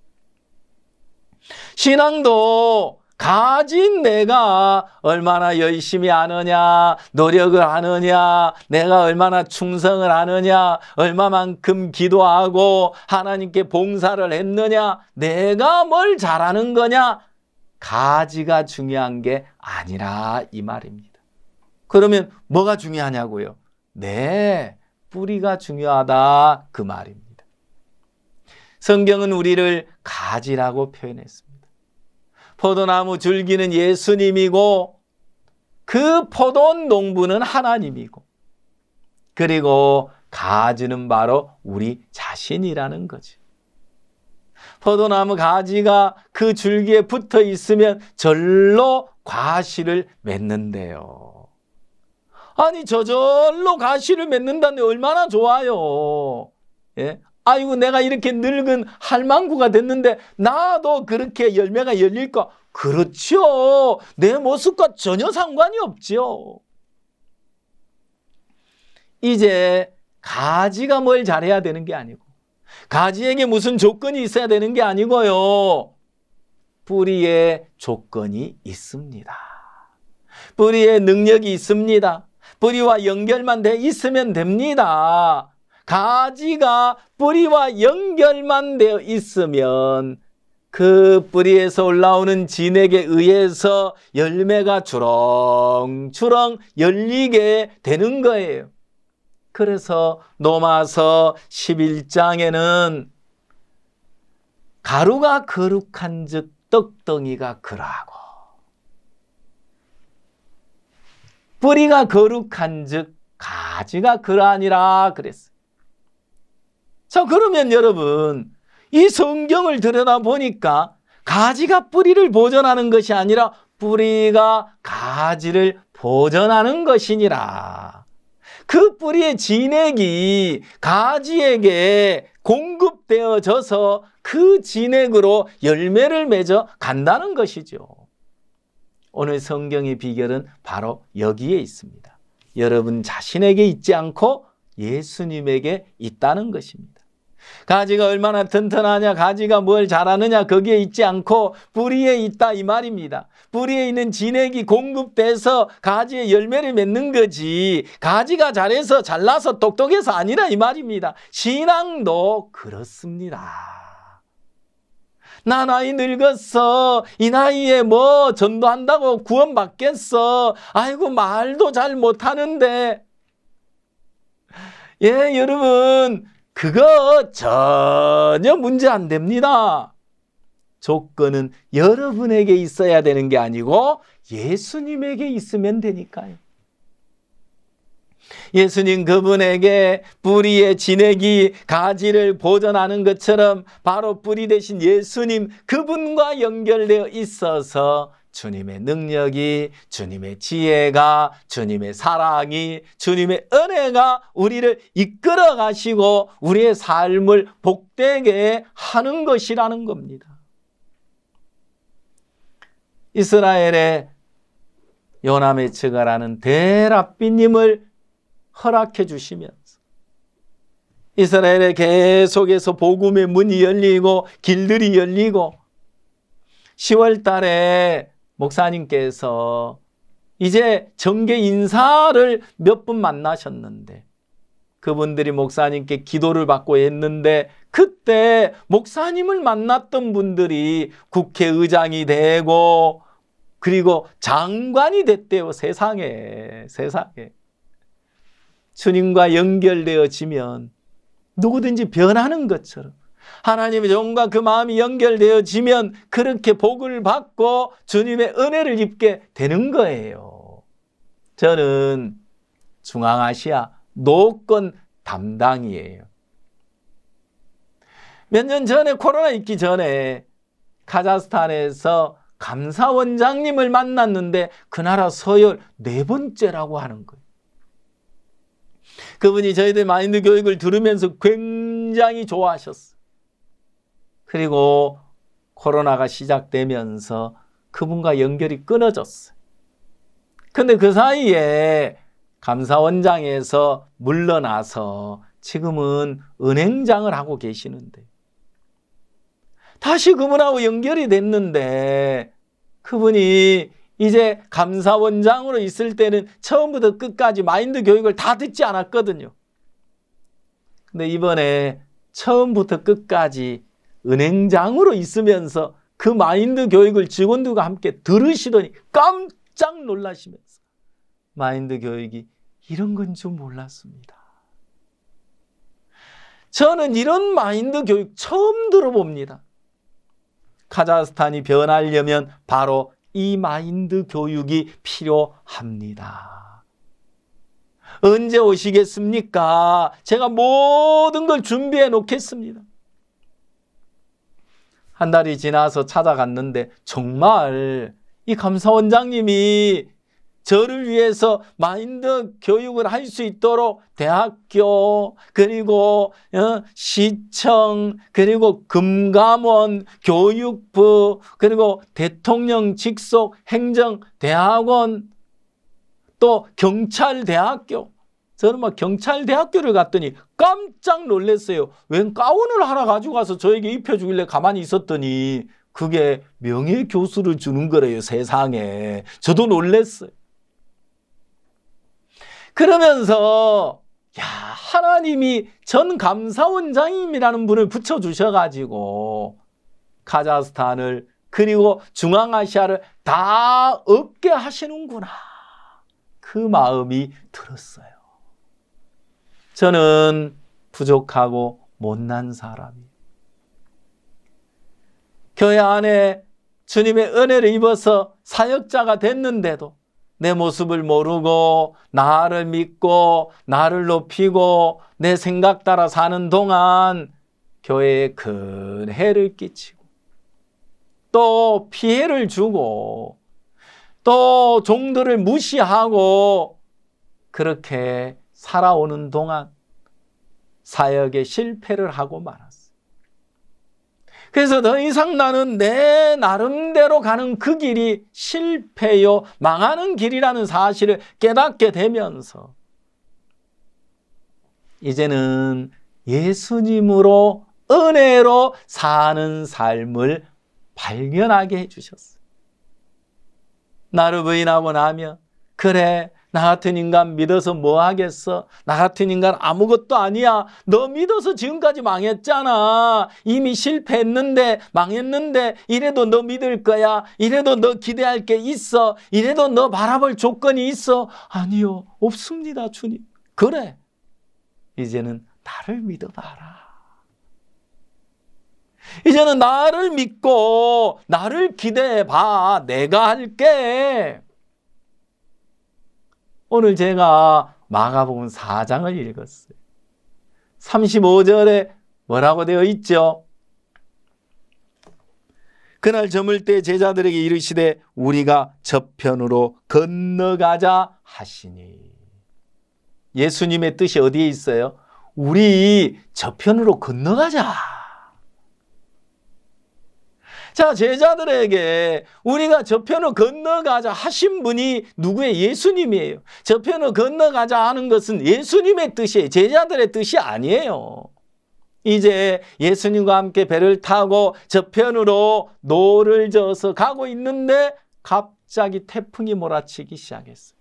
신앙도 가진 내가 얼마나 열심히 하느냐, 노력을 하느냐, 내가 얼마나 충성을 하느냐, 얼마만큼 기도하고 하나님께 봉사를 했느냐, 내가 뭘 잘하는 거냐, 가지가 중요한 게 아니라 이 말입니다. 그러면 뭐가 중요하냐고요? 네, 뿌리가 중요하다 그 말입니다. 성경은 우리를 가지라고 표현했습니다. 포도나무 줄기는 예수님이고 그 포도 농부는 하나님이고 그리고 가지는 바로 우리 자신이라는 거지. 포도나무 가지가 그 줄기에 붙어 있으면 절로 과실을 맺는데요. 아니 저절로 과실을 맺는다는데 얼마나 좋아요. 예? 아이고 내가 이렇게 늙은 할망구가 됐는데 나도 그렇게 열매가 열릴까? 그렇죠. 내 모습과 전혀 상관이 없죠. 이제 가지가 뭘 잘해야 되는 게 아니고 가지에게 무슨 조건이 있어야 되는 게 아니고요. 뿌리에 조건이 있습니다. 뿌리에 능력이 있습니다. 뿌리와 연결만 돼 있으면 됩니다. 가지가 뿌리와 연결만 되어 있으면 그 뿌리에서 올라오는 진액에 의해서 열매가 주렁주렁 열리게 되는 거예요. 그래서 로마서 십일 장에는 가루가 거룩한 즉 떡덩이가 그러하고 뿌리가 거룩한 즉 가지가 그러하니라 그랬어요. 자, 그러면 여러분, 이 성경을 들여다보니까 가지가 뿌리를 보존하는 것이 아니라 뿌리가 가지를 보존하는 것이니라. 그 뿌리의 진액이 가지에게 공급되어져서 그 진액으로 열매를 맺어 간다는 것이죠. 오늘 성경의 비결은 바로 여기에 있습니다. 여러분 자신에게 있지 않고 예수님에게 있다는 것입니다. 가지가 얼마나 튼튼하냐, 가지가 뭘 잘하느냐 거기에 있지 않고 뿌리에 있다 이 말입니다. 뿌리에 있는 진액이 공급돼서 가지에 열매를 맺는 거지 가지가 잘해서 잘나서 똑똑해서 아니라 이 말입니다. 신앙도 그렇습니다. 나 나이 늙었어. 이 나이에 뭐 전도한다고 구원받겠어. 아이고 말도 잘 못하는데. 예, 여러분 그거 전혀 문제 안 됩니다. 조건은 여러분에게 있어야 되는 게 아니고 예수님에게 있으면 되니까요. 예수님 그분에게 뿌리의 진액이 가지를 보존하는 것처럼 바로 뿌리 대신 예수님 그분과 연결되어 있어서 주님의 능력이, 주님의 지혜가, 주님의 사랑이, 주님의 은혜가 우리를 이끌어 가시고 우리의 삶을 복되게 하는 것이라는 겁니다. 이스라엘의 요나메츠가라는 대랍비님을 허락해 주시면서 이스라엘에 계속해서 복음의 문이 열리고 길들이 열리고 시월 달에 목사님께서 이제 정계 인사를 몇 분 만나셨는데 그분들이 목사님께 기도를 받고 했는데 그때 목사님을 만났던 분들이 국회의장이 되고 그리고 장관이 됐대요. 세상에 세상에 주님과 연결되어지면 누구든지 변하는 것처럼 하나님의 종과 그 마음이 연결되어지면 그렇게 복을 받고 주님의 은혜를 입게 되는 거예요. 저는 중앙아시아 노권 담당이에요. 몇 년 전에 코로나 있기 전에 카자흐스탄에서 감사원장님을 만났는데 그 나라 서열 네 번째라고 하는 거예요. 그분이 저희들 마인드 교육을 들으면서 굉장히 좋아하셨어요. 그리고 코로나가 시작되면서 그분과 연결이 끊어졌어요. 근데 그 사이에 감사원장에서 물러나서 지금은 은행장을 하고 계시는데 다시 그분하고 연결이 됐는데 그분이 이제 감사원장으로 있을 때는 처음부터 끝까지 마인드 교육을 다 듣지 않았거든요. 근데 이번에 처음부터 끝까지 은행장으로 있으면서 그 마인드 교육을 직원들과 함께 들으시더니 깜짝 놀라시면서 마인드 교육이 이런 건 줄 몰랐습니다. 저는 이런 마인드 교육 처음 들어봅니다. 카자흐스탄이 변하려면 바로 이 마인드 교육이 필요합니다. 언제 오시겠습니까? 제가 모든 걸 준비해 놓겠습니다. 한 달이 지나서 찾아갔는데 정말 이 감사원장님이 저를 위해서 마인드 교육을 할 수 있도록 대학교 그리고 시청 그리고 금감원 교육부 그리고 대통령 직속 행정대학원 또 경찰대학교 저는 막 경찰대학교를 갔더니 깜짝 놀랐어요. 웬 가운을 하나 가지고 가서 저에게 입혀주길래 가만히 있었더니 그게 명예교수를 주는 거래요. 세상에. 저도 놀랐어요. 그러면서 야 하나님이 전 감사원장님이라는 분을 붙여주셔가지고 카자흐스탄을 그리고 중앙아시아를 다 얻게 하시는구나. 그 마음이 들었어요. 저는 부족하고 못난 사람이에요. 교회 안에 주님의 은혜를 입어서 사역자가 됐는데도 내 모습을 모르고 나를 믿고 나를 높이고 내 생각 따라 사는 동안 교회에 큰 해를 끼치고 또 피해를 주고 또 종들을 무시하고 그렇게 살아오는 동안 사역에 실패를 하고 말았어요. 그래서 더 이상 나는 내 나름대로 가는 그 길이 실패요, 망하는 길이라는 사실을 깨닫게 되면서 이제는 예수님으로 은혜로 사는 삶을 발견하게 해주셨어요. 나를 부인하고 나면 그래, 나 같은 인간 믿어서 뭐 하겠어? 나 같은 인간 아무것도 아니야. 너 믿어서 지금까지 망했잖아. 이미 실패했는데 망했는데 이래도 너 믿을 거야. 이래도 너 기대할 게 있어. 이래도 너 바라볼 조건이 있어. 아니요, 없습니다, 주님. 그래, 이제는 나를 믿어봐라. 이제는 나를 믿고 나를 기대해봐. 내가 할게. 오늘 제가 마가복음 사 장을 읽었어요. 삼십오 절에 뭐라고 되어 있죠? 그날 저물 때 제자들에게 이르시되 우리가 저편으로 건너가자 하시니. 예수님의 뜻이 어디에 있어요? 우리 저편으로 건너가자. 자, 제자들에게 우리가 저편으로 건너가자 하신 분이 누구예요? 예수님이에요. 저편으로 건너가자 하는 것은 예수님의 뜻이에요. 제자들의 뜻이 아니에요. 이제 예수님과 함께 배를 타고 저편으로 노를 저어서 가고 있는데 갑자기 태풍이 몰아치기 시작했어요.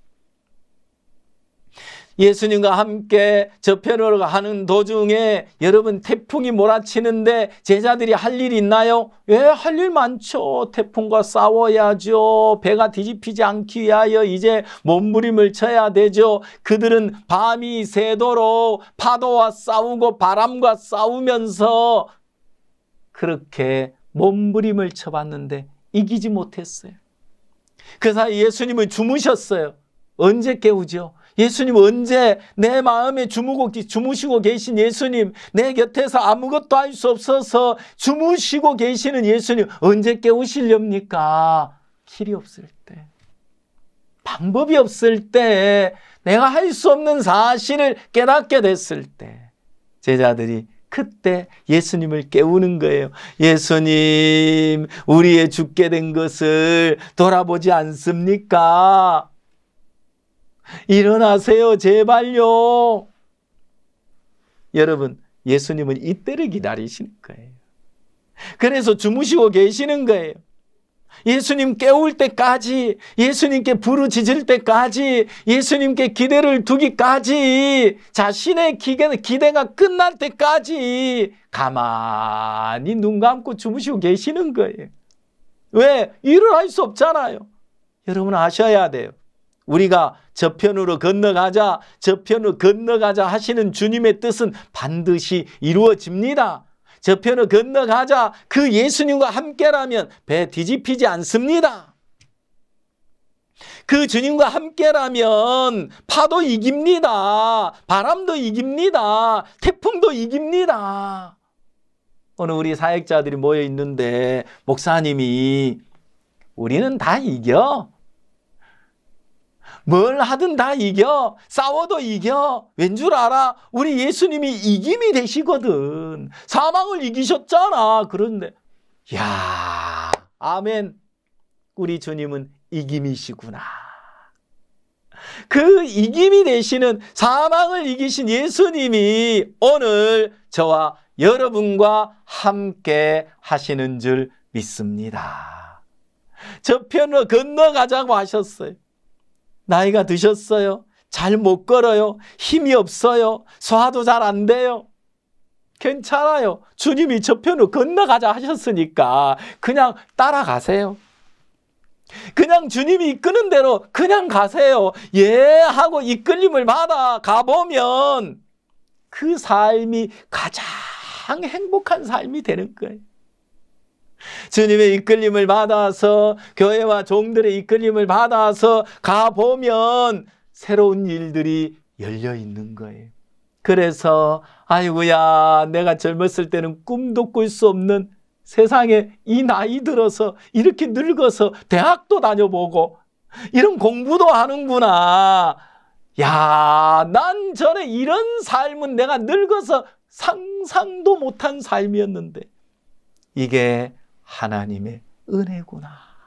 예수님과 함께 저편으로 가는 도중에 여러분 태풍이 몰아치는데 제자들이 할 일이 있나요? 예, 할 일 많죠. 태풍과 싸워야죠. 배가 뒤집히지 않기 위하여 이제 몸부림을 쳐야 되죠. 그들은 밤이 새도록 파도와 싸우고 바람과 싸우면서 그렇게 몸부림을 쳐봤는데 이기지 못했어요. 그 사이 예수님은 주무셨어요. 언제 깨우죠? 예수님 언제 내 마음에 주무고, 주무시고 계신 예수님, 내 곁에서 아무것도 할 수 없어서 주무시고 계시는 예수님 언제 깨우시렵니까? 길이 없을 때, 방법이 없을 때, 내가 할 수 없는 사실을 깨닫게 됐을 때 제자들이 그때 예수님을 깨우는 거예요. 예수님, 우리의 죽게 된 것을 돌아보지 않습니까? 일어나세요, 제발요. 여러분, 예수님은 이때를 기다리시는 거예요. 그래서 주무시고 계시는 거예요. 예수님 깨울 때까지, 예수님께 부르짖을 때까지, 예수님께 기대를 두기까지, 자신의 기대, 기대가 끝날 때까지 가만히 눈 감고 주무시고 계시는 거예요. 왜? 일을 할 수 없잖아요. 여러분 아셔야 돼요. 우리가 저편으로 건너가자, 저편으로 건너가자 하시는 주님의 뜻은 반드시 이루어집니다. 저편으로 건너가자, 그 예수님과 함께라면 배 뒤집히지 않습니다. 그 주님과 함께라면 파도 이깁니다. 바람도 이깁니다. 태풍도 이깁니다. 오늘 우리 사역자들이 모여 있는데 목사님이 우리는 다 이겨. 뭘 하든 다 이겨. 싸워도 이겨. 왠 줄 알아? 우리 예수님이 이김이 되시거든. 사망을 이기셨잖아. 그런데 야, 아멘. 우리 주님은 이김이시구나. 그 이김이 되시는 사망을 이기신 예수님이 오늘 저와 여러분과 함께 하시는 줄 믿습니다. 저편으로 건너가자고 하셨어요. 나이가 드셨어요. 잘 못 걸어요. 힘이 없어요. 소화도 잘 안 돼요. 괜찮아요. 주님이 저편으로 건너가자 하셨으니까 그냥 따라가세요. 그냥 주님이 이끄는 대로 그냥 가세요. 예 하고 이끌림을 받아 가보면 그 삶이 가장 행복한 삶이 되는 거예요. 주님의 이끌림을 받아서 교회와 종들의 이끌림을 받아서 가보면 새로운 일들이 열려 있는 거예요. 그래서 아이고야, 내가 젊었을 때는 꿈도 꿀 수 없는 세상에 이 나이 들어서 이렇게 늙어서 대학도 다녀보고 이런 공부도 하는구나. 야, 난 전에 이런 삶은 내가 늙어서 상상도 못한 삶이었는데 이게 하나님의 은혜구나.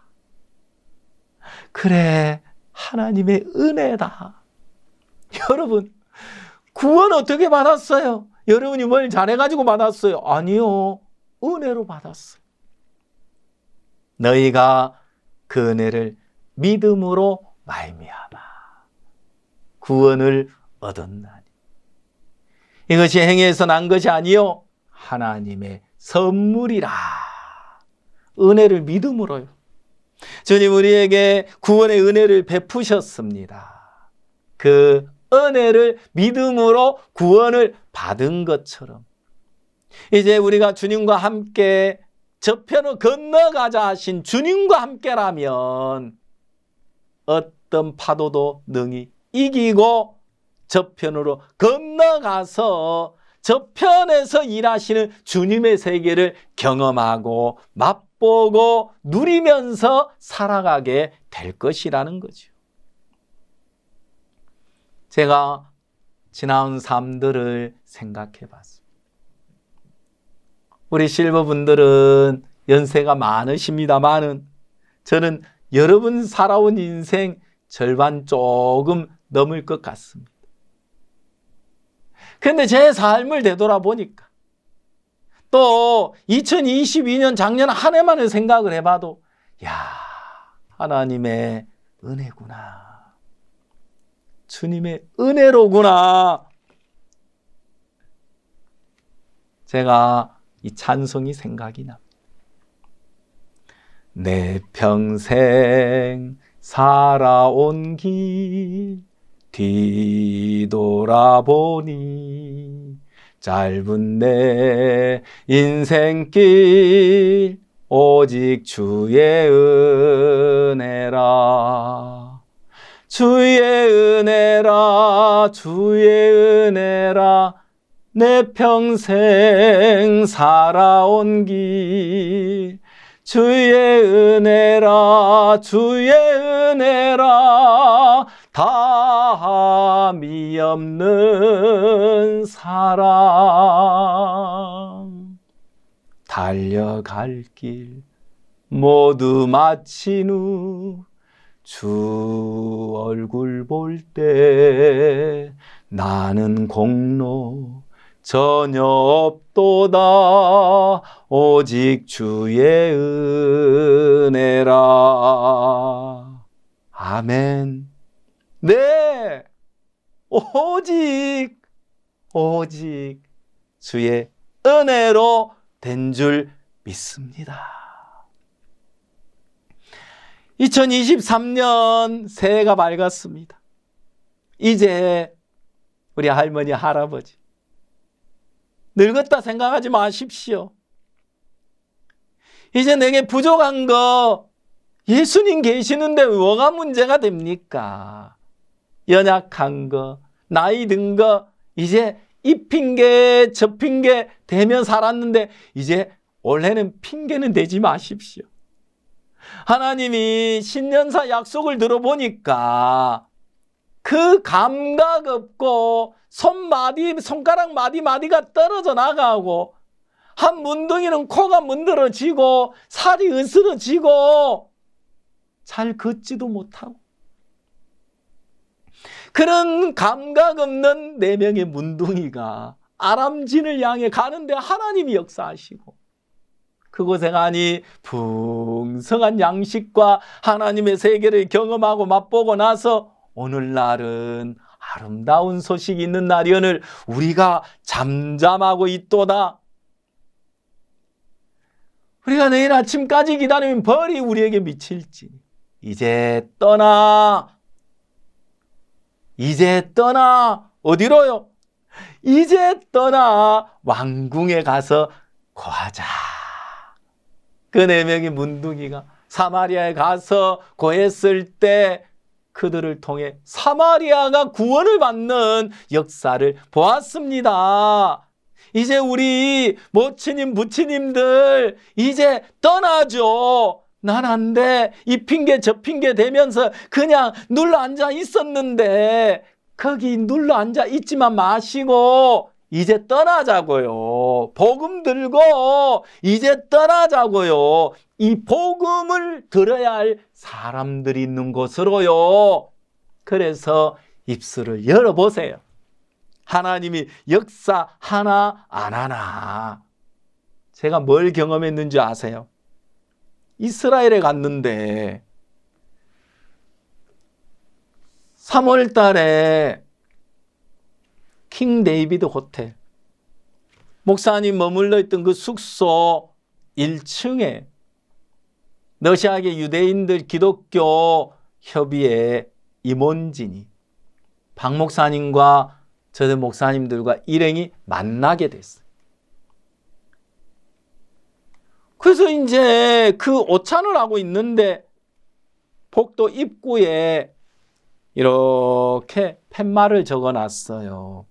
그래, 하나님의 은혜다. 여러분, 구원 어떻게 받았어요? 여러분이 뭘 잘해가지고 받았어요? 아니요, 은혜로 받았어요. 너희가 그 은혜를 믿음으로 말미암아 구원을 얻었나니 이것이 행위에서 난 것이 아니요 하나님의 선물이라. 은혜를 믿음으로요. 주님 우리에게 구원의 은혜를 베푸셨습니다. 그 은혜를 믿음으로 구원을 받은 것처럼 이제 우리가 주님과 함께 저편으로 건너가자 하신 주님과 함께라면 어떤 파도도 능히 이기고 저편으로 건너가서 저편에서 일하시는 주님의 세계를 경험하고 맛보고 누리면서 살아가게 될 것이라는 거죠. 제가 지나온 삶들을 생각해 봤습니다. 우리 실버분들은 연세가 많으십니다만은 저는 여러분 살아온 인생 절반 조금 넘을 것 같습니다. 그런데 제 삶을 되돌아보니까 또 이천이십이 년 작년 한 해만을 생각을 해봐도 야, 하나님의 은혜구나. 주님의 은혜로구나. 제가 이 찬송이 생각이 납니다. 내 평생 살아온 길 뒤돌아보니 짧은 내 인생길 오직 주의 은혜라. 주의 은혜라. 주의 은혜라. 내 평생 살아온 길 주의 은혜라. 주의 은혜라. 다함이 없는 사랑 달려갈 길 모두 마친 후 주 얼굴 볼 때 나는 공로 전혀 없도다. 오직 주의 은혜라. 아멘. 네, 오직 오직 주의 은혜로 된 줄 믿습니다. 이천이십삼 년 새해가 밝았습니다. 이제 우리 할머니 할아버지 늙었다 생각하지 마십시오. 이제 내게 부족한 거 예수님 계시는데 뭐가 문제가 됩니까? 연약한 거, 나이 든 거, 이제 이 핑계 저 핑계 대면 살았는데 이제 올해는 핑계는 대지 마십시오. 하나님이 신년사 약속을 들어보니까 그 감각 없고 손마디, 손가락 마디마디가 떨어져 나가고 한 문둥이는 코가 문드러지고 살이 으스러지고 잘 걷지도 못하고 그런 감각 없는 네 명의 문둥이가 아람진을 향해 가는데 하나님이 역사하시고 그곳에 가니 풍성한 양식과 하나님의 세계를 경험하고 맛보고 나서 오늘날은 아름다운 소식이 있는 날이오늘 우리가 잠잠하고 있도다. 우리가 내일 아침까지 기다리면 벌이 우리에게 미칠지. 이제 떠나. 이제 떠나. 어디로요? 이제 떠나 왕궁에 가서 거하자. 그 네 명의 문둥이가 사마리아에 가서 고했을 때 그들을 통해 사마리아가 구원을 받는 역사를 보았습니다. 이제 우리 모치님, 부치님들 이제 떠나죠. 난 안 돼. 이 핑계 저 핑계 대면서 그냥 눌러 앉아 있었는데 거기 눌러 앉아 있지만 마시고 이제 떠나자고요. 복음 들고 이제 떠나자고요. 이 복음을 들어야 할 사람들이 있는 곳으로요. 그래서 입술을 열어보세요. 하나님이 역사 하나 안 하나. 제가 뭘 경험했는지 아세요? 이스라엘에 갔는데 삼월 달에 킹 데이비드 호텔 목사님 머물러 있던 그 숙소 일 층에 러시아계 유대인들 기독교 협의회 임원진이 박 목사님과 저들 목사님들과 일행이 만나게 됐어요. 그래서 이제 그 오찬을 하고 있는데 복도 입구에 이렇게 팻말을 적어놨어요.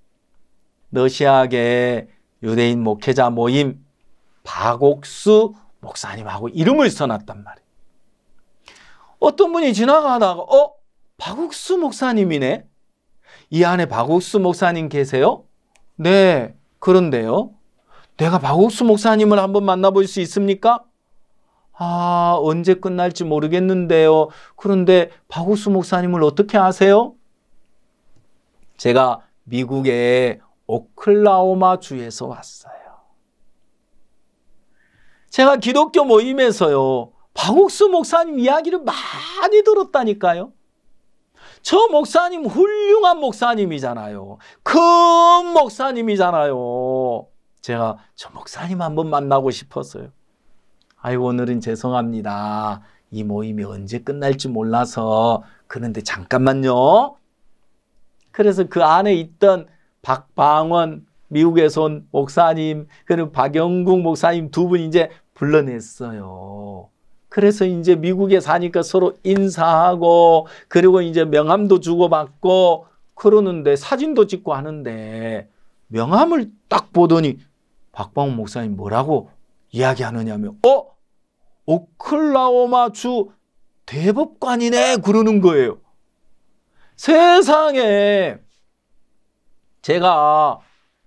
러시아계 유대인 목회자 모임 박옥수 목사님하고 이름을 써놨단 말이에요. 어떤 분이 지나가다가 어? 박옥수 목사님이네? 이 안에 박옥수 목사님 계세요? 네, 그런데요. 내가 박옥수 목사님을 한번 만나볼 수 있습니까? 아, 언제 끝날지 모르겠는데요. 그런데 박옥수 목사님을 어떻게 아세요? 제가 미국의 오클라호마 주에서 왔어요. 제가 기독교 모임에서요, 박옥수 목사님 이야기를 많이 들었다니까요. 저 목사님 훌륭한 목사님이잖아요. 큰 목사님이잖아요. 제가 저 목사님 한번 만나고 싶었어요. 아유, 오늘은 죄송합니다. 이 모임이 언제 끝날지 몰라서. 그런데 잠깐만요. 그래서 그 안에 있던 박방원 미국에서 온 목사님 그리고 박영국 목사님 두 분 이제 불러냈어요. 그래서 이제 미국에 사니까 서로 인사하고 그리고 이제 명함도 주고받고 그러는데 사진도 찍고 하는데 명함을 딱 보더니 박방원 목사님 뭐라고 이야기하느냐면 어? 오클라호마 주 대법관이네 그러는 거예요. 세상에 제가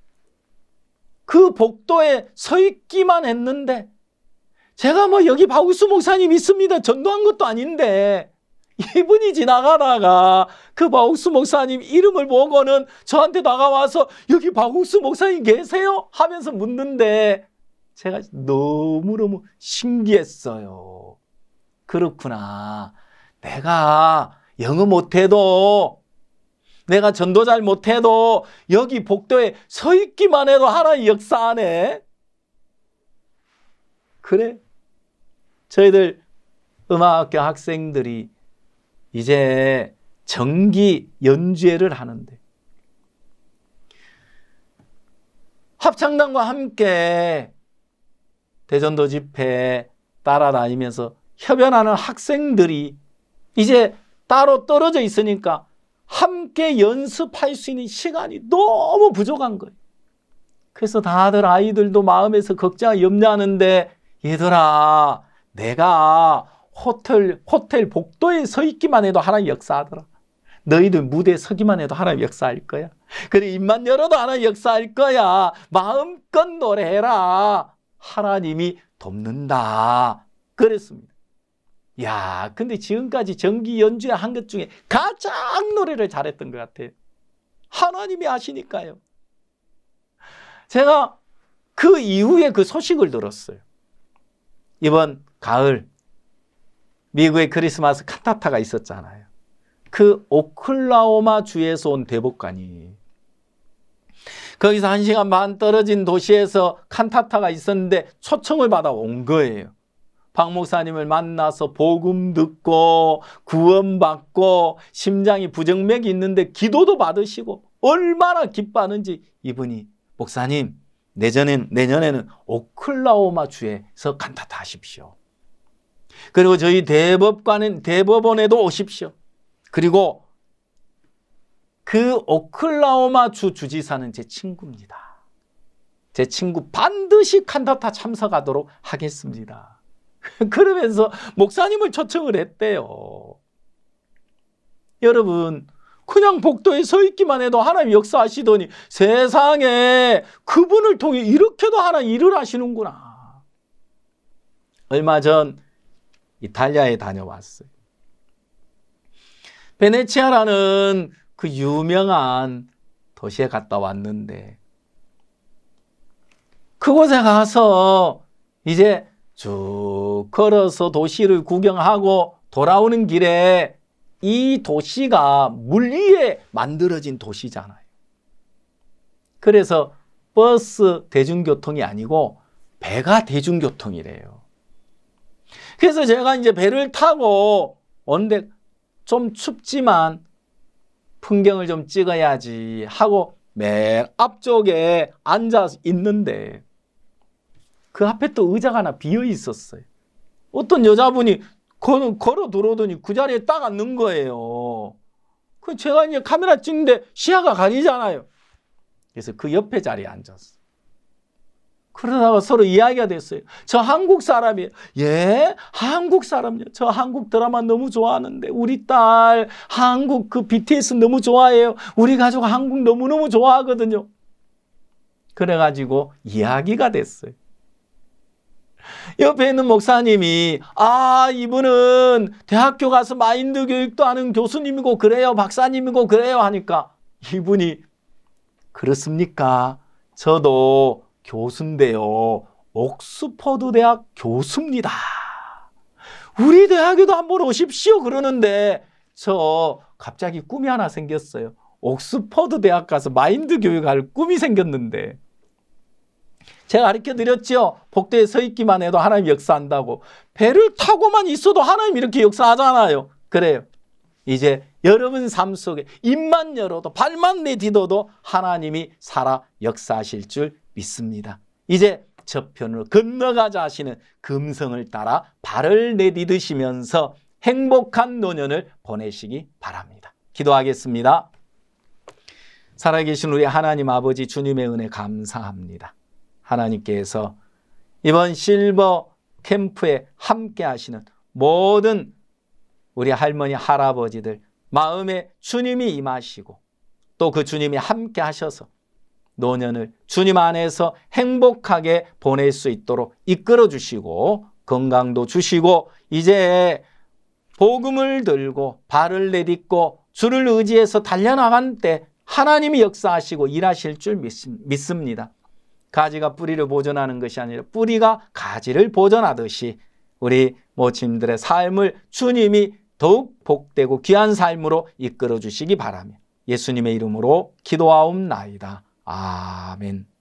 그 복도에 서 있기만 했는데 제가 뭐 여기 박옥수 목사님 있습니다 전도한 것도 아닌데 이분이 지나가다가 그 박옥수 목사님 이름을 보고는 저한테 다가와서 여기 박옥수 목사님 계세요? 하면서 묻는데 제가 너무너무 신기했어요. 그렇구나. 내가 영어 못해도 내가 전도 잘 못해도 여기 복도에 서 있기만 해도 하나의 역사하네. 그래. 저희들 음악학교 학생들이 이제 정기 연주회를 하는데 합창단과 함께 대전도 집회 따라다니면서 협연하는 학생들이 이제 따로 떨어져 있으니까 함께 연습할 수 있는 시간이 너무 부족한 거예요. 그래서 다들 아이들도 마음에서 걱정, 염려하는데 얘들아, 내가 호텔, 호텔 복도에 서 있기만 해도 하나님 역사하더라. 너희들 무대에 서기만 해도 하나님 역사할 거야. 그래, 입만 열어도 하나님 역사할 거야. 마음껏 노래해라. 하나님이 돕는다. 그랬습니다. 야, 근데 지금까지 정기 연주회 한 것 중에 가장 노래를 잘했던 것 같아요. 하나님이 아시니까요. 제가 그 이후에 그 소식을 들었어요. 이번 가을 미국의 크리스마스 칸타타가 있었잖아요. 그 오클라호마 주에서 온 대법관이 거기서 한 시간 반 떨어진 도시에서 칸타타가 있었는데 초청을 받아 온 거예요. 박 목사님을 만나서 복음 듣고 구원받고 심장이 부정맥이 있는데 기도도 받으시고 얼마나 기뻐하는지 이분이 목사님 내년엔, 내년에는 오클라호마 주에서 칸타타 하십시오. 그리고 저희 대법관은 대법원에도 오십시오. 그리고 그 오클라호마 주 주지사는 제 친구입니다. 제 친구 반드시 칸타타 참석하도록 하겠습니다. 그러면서 목사님을 초청을 했대요. 여러분, 그냥 복도에 서 있기만 해도 하나님 역사하시더니 세상에 그분을 통해 이렇게도 하나님 일을 하시는구나. 얼마 전 이탈리아에 다녀왔어요. 베네치아라는 그 유명한 도시에 갔다 왔는데 그곳에 가서 이제 쭉 걸어서 도시를 구경하고 돌아오는 길에 이 도시가 물 위에 만들어진 도시잖아요. 그래서 버스 대중교통이 아니고 배가 대중교통이래요. 그래서 제가 이제 배를 타고 오는데 좀 춥지만 풍경을 좀 찍어야지 하고 맨 앞쪽에 앉아서 있는데 그 앞에 또 의자가 하나 비어 있었어요. 어떤 여자분이 걸어, 걸어 들어오더니 그 자리에 딱 앉는 거예요. 그 제가 이제 카메라 찍는데 시야가 가리잖아요. 그래서 그 옆에 자리에 앉았어요. 그러다가 서로 이야기가 됐어요. 저 한국 사람이에요. 예? 한국 사람이요. 저 한국 드라마 너무 좋아하는데 우리 딸 한국 그 비티에스 너무 좋아해요. 우리 가족 한국 너무너무 좋아하거든요. 그래가지고 이야기가 됐어요. 옆에 있는 목사님이 아 이분은 대학교 가서 마인드 교육도 하는 교수님이고 그래요. 박사님이고 그래요 하니까 이분이 그렇습니까? 저도 교수인데요. 옥스퍼드 대학 교수입니다. 우리 대학에도 한번 오십시오 그러는데 저 갑자기 꿈이 하나 생겼어요. 옥스퍼드 대학 가서 마인드 교육할 꿈이 생겼는데 제가 가르쳐 드렸죠. 복도에 서 있기만 해도 하나님 역사한다고. 배를 타고만 있어도 하나님 이렇게 역사하잖아요. 그래요. 이제 여러분 삶 속에 입만 열어도 발만 내디뎌도 하나님이 살아 역사하실 줄 믿습니다. 이제 저편으로 건너가자 하시는 금성을 따라 발을 내디드시면서 행복한 노년을 보내시기 바랍니다. 기도하겠습니다. 살아계신 우리 하나님 아버지 주님의 은혜 감사합니다. 하나님께서 이번 실버 캠프에 함께 하시는 모든 우리 할머니 할아버지들 마음에 주님이 임하시고 또 그 주님이 함께 하셔서 노년을 주님 안에서 행복하게 보낼 수 있도록 이끌어 주시고 건강도 주시고 이제 복음을 들고 발을 내딛고 주를 의지해서 달려나간 때 하나님이 역사하시고 일하실 줄 믿습니다. 가지가 뿌리를 보존하는 것이 아니라 뿌리가 가지를 보존하듯이 우리 모친들의 삶을 주님이 더욱 복되고 귀한 삶으로 이끌어 주시기 바라며 예수님의 이름으로 기도하옵나이다. 아멘.